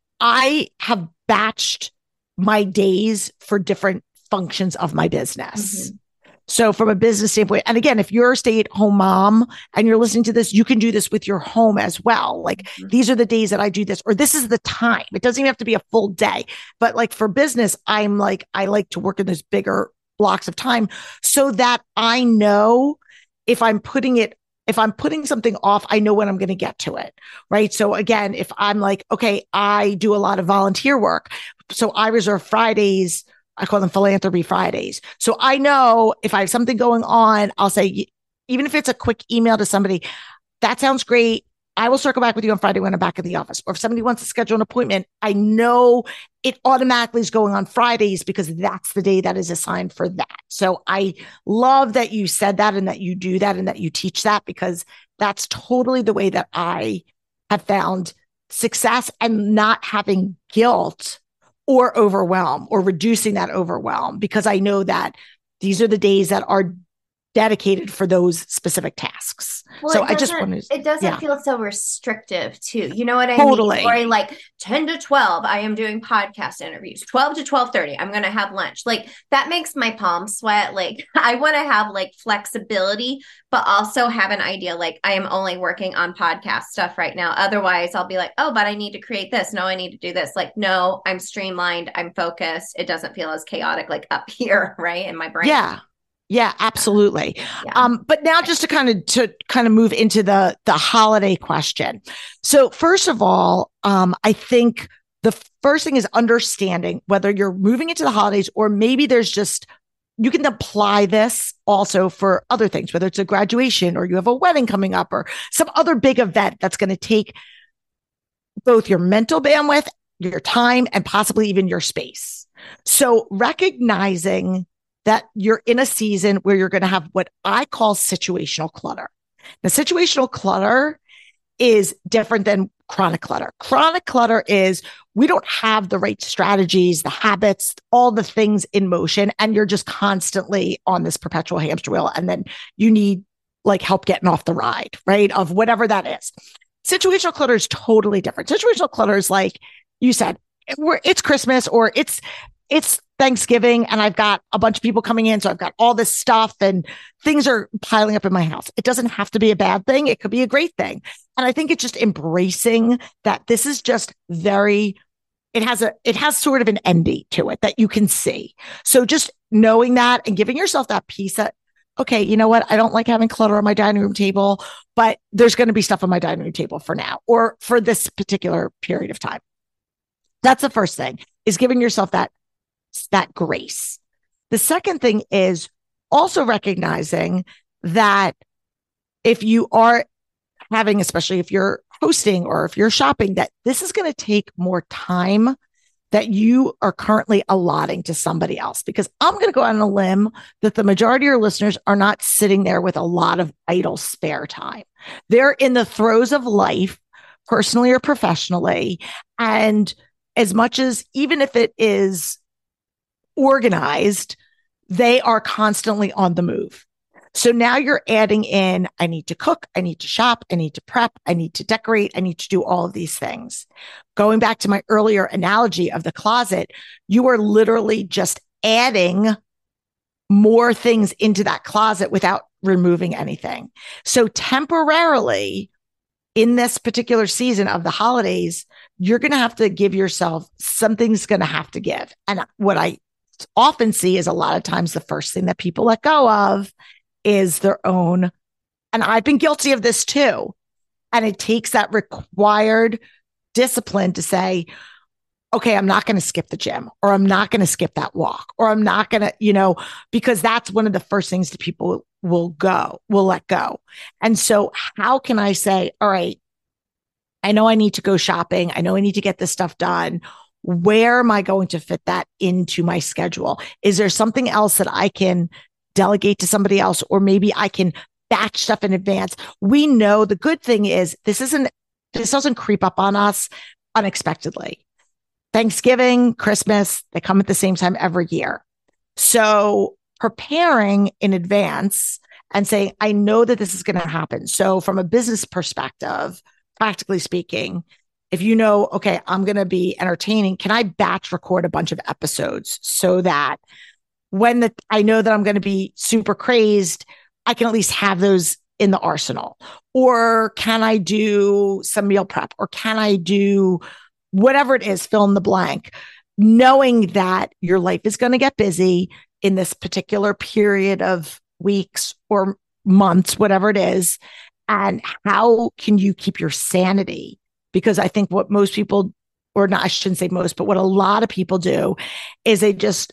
Speaker 2: I have batched my days for different functions of my business. Mm-hmm. So from a business standpoint, and again, if you're a stay-at-home mom and you're listening to this, you can do this with your home as well. Like mm-hmm. these are the days that I do this, or this is the time. It doesn't even have to be a full day, but like for business, I'm like, I like to work in those bigger blocks of time so that I know if I'm putting it, if I'm putting something off, I know when I'm going to get to it. Right. So again, if I'm like, okay, I do a lot of volunteer work. So I reserve Fridays. I call them philanthropy Fridays. So I know if I have something going on, I'll say, even if it's a quick email to somebody, that sounds great. I will circle back with you on Friday when I'm back at the office. Or if somebody wants to schedule an appointment, I know it automatically is going on Fridays because that's the day that is assigned for that. So I love that you said that and that you do that and that you teach that, because that's totally the way that I have found success and not having guilt or overwhelm, or reducing that overwhelm, because I know that these are the days that are dedicated for those specific tasks.
Speaker 3: Well,
Speaker 2: so
Speaker 3: it
Speaker 2: I just
Speaker 3: doesn't,
Speaker 2: wanted,
Speaker 3: it doesn't
Speaker 2: yeah,
Speaker 3: feel so restrictive too. You know what I mean?
Speaker 2: totally.
Speaker 3: Or like ten to twelve, I am doing podcast interviews. twelve to twelve thirty, I'm going to have lunch. Like that makes my palms sweat. Like I want to have like flexibility, but also have an idea like I am only working on podcast stuff right now. Otherwise, I'll be like, oh, but I need to create this. No, I need to do this. Like, no, I'm streamlined. I'm focused. It doesn't feel as chaotic like up here, right? In my brain.
Speaker 2: Yeah. Yeah, absolutely.
Speaker 3: Yeah.
Speaker 2: Um, but now just to kind of to kind of move into the the holiday question. So first of all, um, I think the first thing is understanding whether you're moving into the holidays or maybe there's just you can apply this also for other things, whether it's a graduation or you have a wedding coming up or some other big event that's going to take both your mental bandwidth, your time, and possibly even your space. So recognizing that you're in a season where you're going to have what I call situational clutter. Now, situational clutter is different than chronic clutter. Chronic clutter is we don't have the right strategies, the habits, all the things in motion, and you're just constantly on this perpetual hamster wheel. And then you need like help getting off the ride, right? Of whatever that is. Situational clutter is totally different. Situational clutter is like you said, it's Christmas or it's it's Thanksgiving and I've got a bunch of people coming in. So I've got all this stuff and things are piling up in my house. It doesn't have to be a bad thing. It could be a great thing. And I think it's just embracing that this is just very, it has a, it has sort of an end date to it that you can see. So just knowing that and giving yourself that piece that, okay, you know what? I don't like having clutter on my dining room table, but there's going to be stuff on my dining room table for now or for this particular period of time. That's the first thing is giving yourself that that grace. The second thing is also recognizing that if you are having, especially if you're hosting or if you're shopping, that this is going to take more time that you are currently allotting to somebody else. Because I'm going to go out on a limb that the majority of your listeners are not sitting there with a lot of idle spare time. They're in the throes of life, personally or professionally. And as much as, even if it is organized, they are constantly on the move. So now you're adding in, I need to cook, I need to shop, I need to prep, I need to decorate, I need to do all of these things. Going back to my earlier analogy of the closet, you are literally just adding more things into that closet without removing anything. So temporarily, in this particular season of the holidays, you're going to have to give yourself, something's going to have to give. And what I often see is a lot of times the first thing that people let go of is their own. And I've been guilty of this too. And it takes that required discipline to say, okay, I'm not going to skip the gym, or I'm not going to skip that walk, or I'm not going to, you know, because that's one of the first things that people will go, will let go. And so how can I say, all right, I know I need to go shopping. I know I need to get this stuff done. Where am I going to fit that into my schedule? Is there something else that I can delegate to somebody else? Or maybe I can batch stuff in advance. We know the good thing is this isn't, this doesn't creep up on us unexpectedly. Thanksgiving, Christmas, they come at the same time every year. So preparing in advance and saying, I know that this is going to happen. So from a business perspective, practically speaking, if you know, okay, I'm going to be entertaining, can I batch record a bunch of episodes so that when the, I know that I'm going to be super crazed, I can at least have those in the arsenal? Or can I do some meal prep? Or can I do whatever it is, fill in the blank, knowing that your life is going to get busy in this particular period of weeks or months, whatever it is. And how can you keep your sanity? Because I think what most people, or not, I shouldn't say most, but what a lot of people do is they just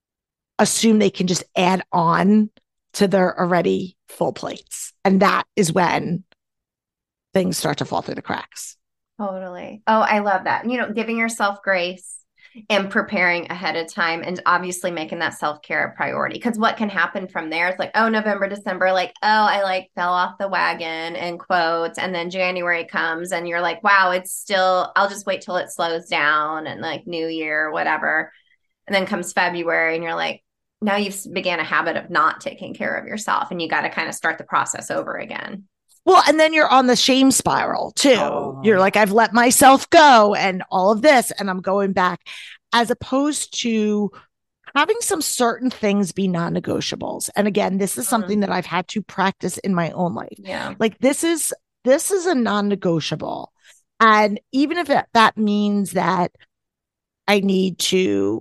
Speaker 2: assume they can just add on to their already full plates. And that is when things start to fall through the cracks.
Speaker 3: Totally. Oh, I love that. You know, giving yourself grace and preparing ahead of time, and obviously making that self-care a priority. Because what can happen from there is like, oh, November, December, like, oh, I like fell off the wagon in quotes. And then January comes and you're like, wow, it's still, I'll just wait till it slows down, and like New Year, whatever. And then comes February and you're like, now you've began a habit of not taking care of yourself, and you got to kind of start the process over again.
Speaker 2: Well, and then you're on the shame spiral too.
Speaker 1: Oh,
Speaker 2: You're
Speaker 1: yeah.
Speaker 2: like, I've let myself go and all of this, and I'm going back, as opposed to having some certain things be non-negotiables. And again, this is something that I've had to practice in my own life.
Speaker 3: Yeah.
Speaker 2: Like this is, this is a non-negotiable. And even if it, that means that I need to,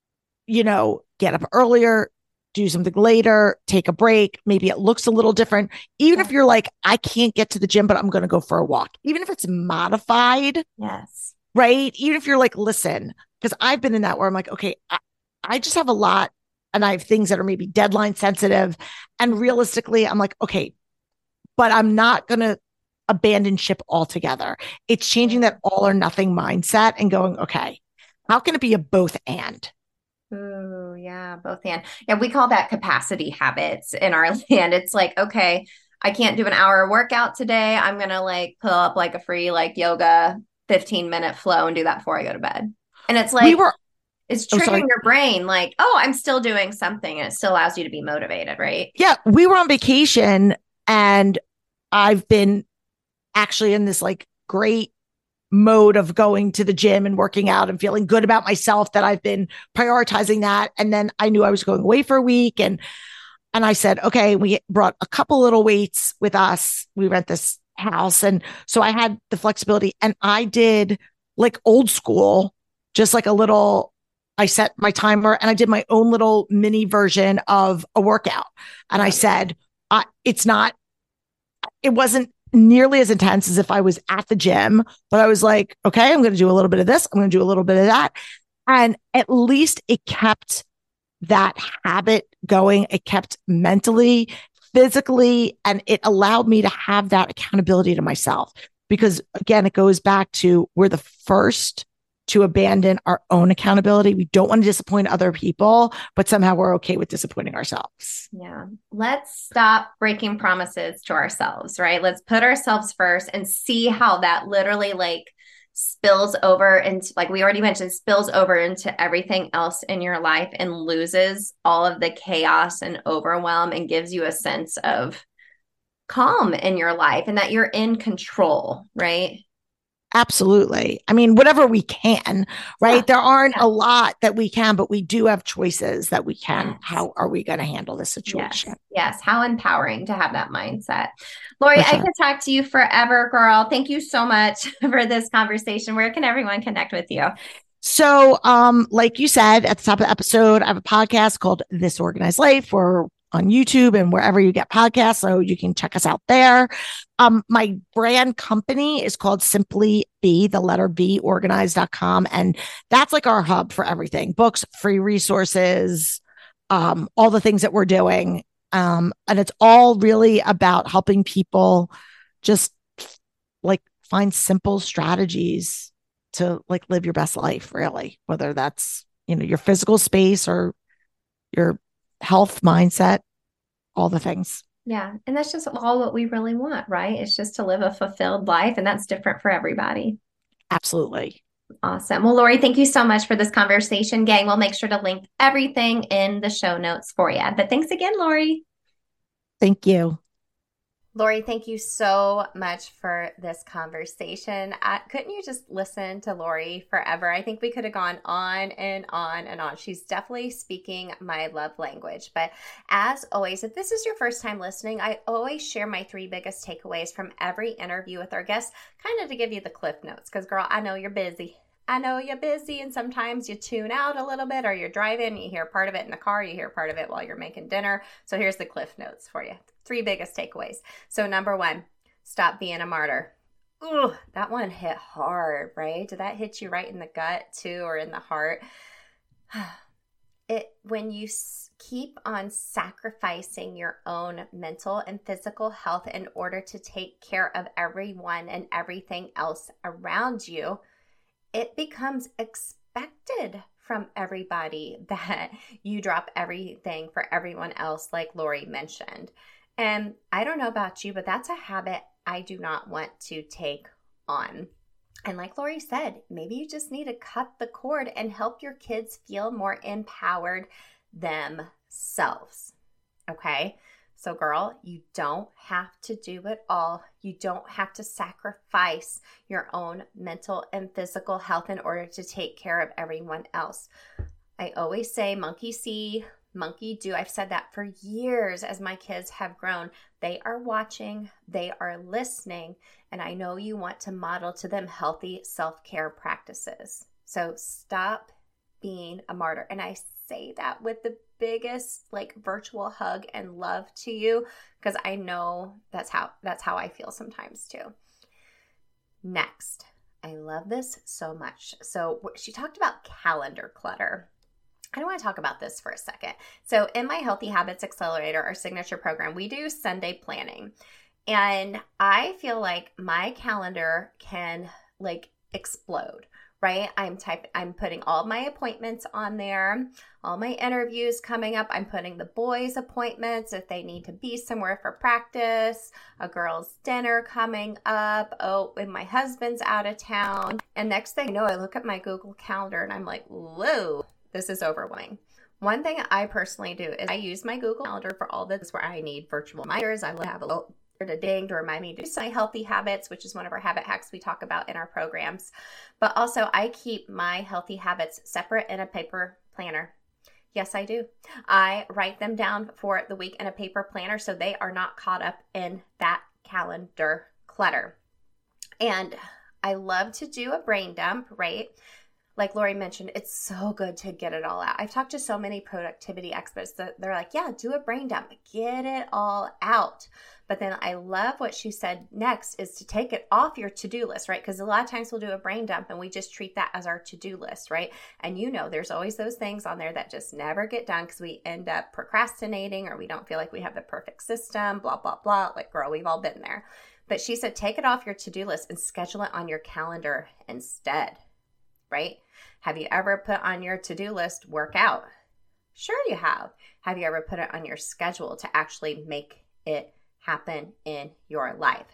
Speaker 2: you know, get up earlier, do something later, take a break. Maybe it looks a little different. Even
Speaker 3: Yeah.
Speaker 2: if you're like, I can't get to the gym, but I'm going to go for a walk. Even if it's modified,
Speaker 3: Yes.
Speaker 2: right? Even if you're like, listen, because I've been in that where I'm like, okay, I, I just have a lot and I have things that are maybe deadline sensitive. And realistically, I'm like, okay, but I'm not going to abandon ship altogether. It's changing that all or nothing mindset and going, okay, how can it be a both and?
Speaker 3: Ooh, yeah, both and. Yeah, we call that capacity habits in our land. It's like, okay, I can't do an hour workout today. I'm gonna like pull up like a free like yoga fifteen minute flow and do that before I go to bed. And it's like
Speaker 2: We were,
Speaker 3: it's
Speaker 2: oh,
Speaker 3: triggering
Speaker 2: sorry.
Speaker 3: your brain like, oh, I'm still doing something, and it still allows you to be motivated, right?
Speaker 2: Yeah, we were on vacation and I've been actually in this like great mode of going to the gym and working out and feeling good about myself, that I've been prioritizing that. And then I knew I was going away for a week, and and I said, okay, we brought a couple little weights with us. We rent this house, and so I had the flexibility, and I did like old school, just like a little, I set my timer and I did my own little mini version of a workout. And I said, I, it's not, it wasn't nearly as intense as if I was at the gym, but I was like, okay, I'm going to do a little bit of this. I'm going to do a little bit of that. And at least it kept that habit going. It kept mentally, physically, and it allowed me to have that accountability to myself. Because again, it goes back to, we're the first to abandon our own accountability. We don't want to disappoint other people, but somehow we're okay with disappointing ourselves.
Speaker 3: Yeah. Let's stop breaking promises to ourselves, right? Let's put ourselves first and see how that literally like spills over into, like we already mentioned, spills over into everything else in your life and loses all of the chaos and overwhelm and gives you a sense of calm in your life and that you're in control, right?
Speaker 2: Absolutely. I mean, whatever we can, right?
Speaker 3: Yeah.
Speaker 2: There aren't
Speaker 3: Yeah.
Speaker 2: a lot that we can, but we do have choices that we can.
Speaker 3: Yes.
Speaker 2: How are we going to handle this situation?
Speaker 3: Yes. Yes. How empowering to have that mindset. Lori,
Speaker 2: For sure.
Speaker 3: I could talk to you forever, girl. Thank you so much for this conversation. Where can everyone connect with you?
Speaker 2: So, um, like you said at the top of the episode, I have a podcast called This Organized Life. We're on YouTube and wherever you get podcasts, so you can check us out there. Um, my brand company is called Simply Be, the letter B, organized dot com. And that's like our hub for everything: books, free resources, um, all the things that we're doing. Um, and it's all really about helping people just like find simple strategies to like live your best life, really, whether that's, you know, your physical space or your health mindset, all the things.
Speaker 3: Yeah. And that's just all what we really want, right? It's just to live a fulfilled life. And that's different for everybody.
Speaker 2: Absolutely.
Speaker 3: Awesome. Well, Lori, thank you so much for this conversation, gang. We'll make sure to link everything in the show notes for you. But thanks again, Lori.
Speaker 2: Thank you.
Speaker 1: Lori, thank you so much for this conversation. Uh, couldn't you just listen to Lori forever? I think we could have gone on and on and on. She's definitely speaking my love language. But as always, if this is your first time listening, I always share my three biggest takeaways from every interview with our guests, kind of to give you the cliff notes. Because, girl, I know you're busy. I know you're busy, and sometimes you tune out a little bit, or you're driving, you hear part of it in the car, you hear part of it while you're making dinner. So here's the cliff notes for you. Three biggest takeaways. So number one, stop being a martyr. Ooh, that one hit hard, right? Did that hit you right in the gut too, or in the heart? It when you keep on sacrificing your own mental and physical health in order to take care of everyone and everything else around you, it becomes expected from everybody that you drop everything for everyone else, like Lori mentioned. And I don't know about you, but that's a habit I do not want to take on. And like Lori said, maybe you just need to cut the cord and help your kids feel more empowered themselves. selves. Okay? So girl, you don't have to do it all. You don't have to sacrifice your own mental and physical health in order to take care of everyone else. I always say monkey see, monkey do. I've said that for years as my kids have grown. They are watching, they are listening, and I know you want to model to them healthy self-care practices. So stop being a martyr. And I say that with the biggest like virtual hug and love to you, because I know that's how that's how I feel sometimes too. Next, I love this so much. So she talked about calendar clutter. I want to talk about this for a second. So in my Healthy Habits Accelerator, our signature program, we do Sunday planning. And I feel like my calendar can like explode, right? I'm typing, I'm putting all my appointments on there, all my interviews coming up. I'm putting the boys' appointments if they need to be somewhere for practice, a girls' dinner coming up. Oh, and my husband's out of town. And next thing I know, I look at my Google Calendar and I'm like, whoa, this is overwhelming. One thing I personally do is I use my Google Calendar for all this where I need virtual reminders. I will have a little to ding to remind me to do my healthy habits, which is one of our habit hacks we talk about in our programs. But also I keep my healthy habits separate in a paper planner. Yes, I do. I write them down for the week in a paper planner so they are not caught up in that calendar clutter. And I love to do a brain dump, right? Like Lori mentioned, it's so good to get it all out. I've talked to so many productivity experts that they're like, yeah, do a brain dump, get it all out. But then I love what she said next is to take it off your to-do list, right? Because a lot of times we'll do a brain dump and we just treat that as our to-do list, right? And you know, there's always those things on there that just never get done because we end up procrastinating or we don't feel like we have the perfect system, blah, blah, blah. Like, girl, we've all been there. But she said, take it off your to-do list and schedule it on your calendar instead. Right? Have you ever put on your to-do list workout? Sure you have. Have you ever put it on your schedule to actually make it happen in your life?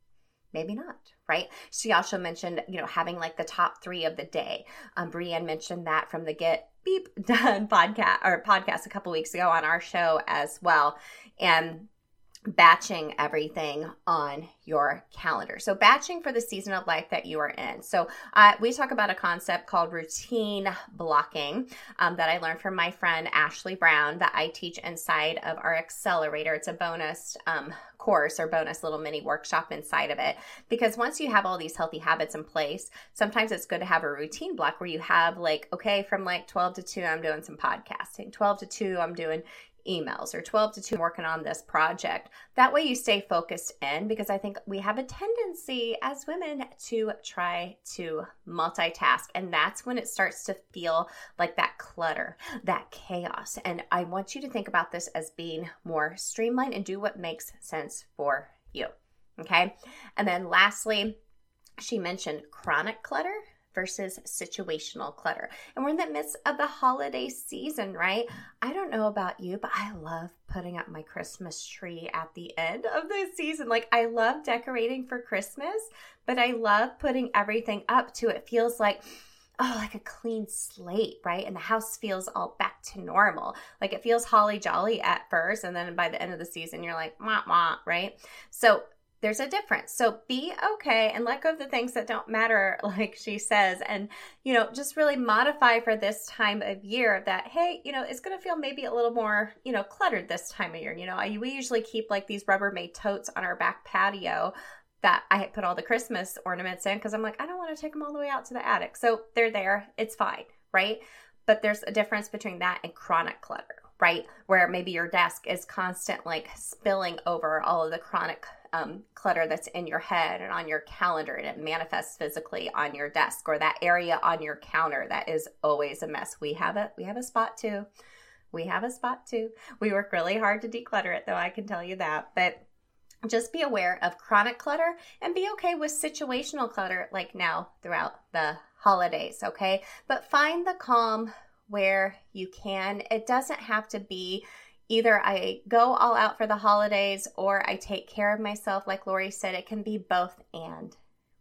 Speaker 1: Maybe not, right? She also mentioned, you know, having like the top three of the day. Um, Brienne mentioned that from the Get Beep Done podcast or podcast a couple weeks ago on our show as well. And batching everything on your calendar. So batching for the season of life that you are in. So uh, we talk about a concept called routine blocking um, that I learned from my friend Ashley Brown that I teach inside of our accelerator. It's a bonus um, course or bonus little mini workshop inside of it. Because once you have all these healthy habits in place, sometimes it's good to have a routine block where you have like, okay, from like twelve to two, I'm doing some podcasting. twelve to two, I'm doing emails, or twelve to two working on this project. That way you stay focused in, because I think we have a tendency as women to try to multitask, and that's when it starts to feel like that clutter, that chaos. And I want you to think about this as being more streamlined and do what makes sense for you. Okay. And then lastly, she mentioned chronic clutter versus situational clutter. And we're in the midst of the holiday season, right? I don't know about you, but I love putting up my Christmas tree at the end of the season. Like, I love decorating for Christmas, but I love putting everything up to it feels like, oh, like a clean slate, right? And the house feels all back to normal. Like, it feels holly jolly at first, and then by the end of the season, you're like, wah, wah, right? So there's a difference. So be okay and let go of the things that don't matter, like she says, and, you know, just really modify for this time of year that, hey, you know, it's going to feel maybe a little more, you know, cluttered this time of year. You know, I, we usually keep like these Rubbermaid totes on our back patio that I put all the Christmas ornaments in because I'm like, I don't want to take them all the way out to the attic. So they're there. It's fine, right? But there's a difference between that and chronic clutter, right? Where maybe your desk is constant like spilling over all of the chronic um, clutter that's in your head and on your calendar, and it manifests physically on your desk or that area on your counter that is always a mess. We have a we have a spot too. We have a spot too. We work really hard to declutter it, though, I can tell you that. But just be aware of chronic clutter and be okay with situational clutter like now throughout the holidays, okay? But find the calm where you can. It doesn't have to be either I go all out for the holidays or I take care of myself. Like Lori said, it can be both and,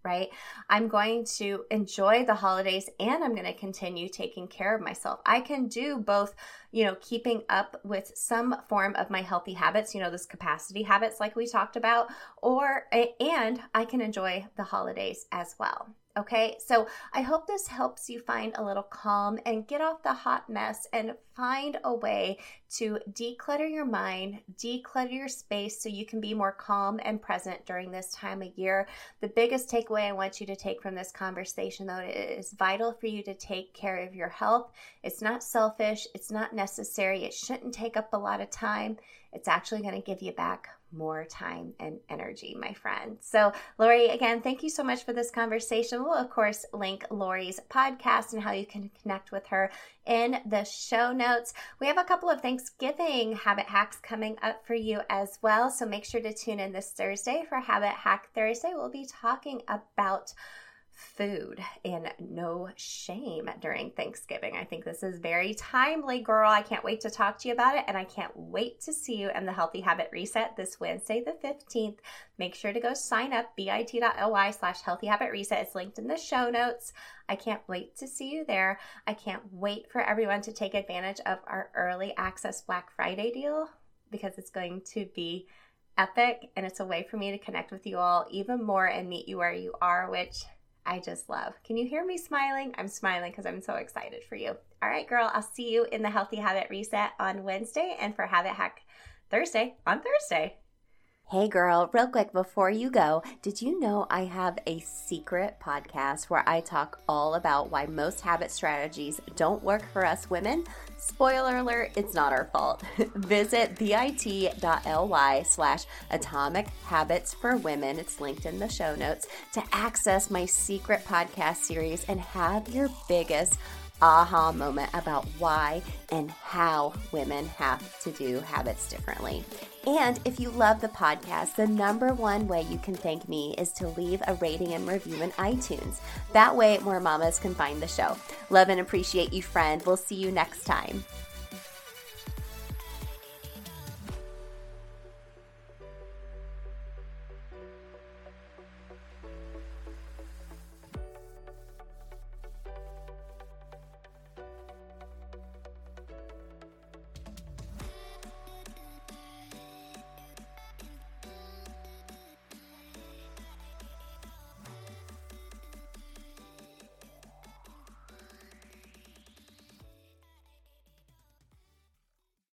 Speaker 1: right? I'm going to enjoy the holidays and I'm going to continue taking care of myself. I can do both, you know, keeping up with some form of my healthy habits, you know, those capacity habits like we talked about, or, and I can enjoy the holidays as well. Okay, so I hope this helps you find a little calm and get off the hot mess and find a way to declutter your mind, declutter your space so you can be more calm and present during this time of year. The biggest takeaway I want you to take from this conversation, though, it is vital for you to take care of your health. It's not selfish. It's not necessary. It shouldn't take up a lot of time. It's actually going to give you back more time and energy, my friend. So, Lori, again, thank you so much for this conversation. We'll, of course, link Lori's podcast and how you can connect with her in the show notes. We have a couple of Thanksgiving habit hacks coming up for you as well. So make sure to tune in this Thursday for Habit Hack Thursday. We'll be talking about food and no shame during Thanksgiving. I think this is very timely, girl. I can't wait to talk to you about it, and I can't wait to see you in the Healthy Habit Reset this Wednesday the fifteenth. Make sure to go sign up, bit.ly slash healthy habit reset. It's linked in the show notes. I can't wait to see you there. I can't wait for everyone to take advantage of our early access Black Friday deal, because it's going to be epic, and it's a way for me to connect with you all even more and meet you where you are, which I just love. Can you hear me smiling? I'm smiling because I'm so excited for you. All right, girl, I'll see you in the Healthy Habit Reset on Wednesday and for Habit Hack Thursday on Thursday. Hey girl, real quick before you go, did you know I have a secret podcast where I talk all about why most habit strategies don't work for us women? Spoiler alert, it's not our fault. Visit bit.ly slash atomic habits for women. It's linked in the show notes to access my secret podcast series and have your biggest aha moment about why and how women have to do habits differently. And if you love the podcast, the number one way you can thank me is to leave a rating and review in iTunes. That way more mamas can find the show. Love and appreciate you, friend. We'll see you next time.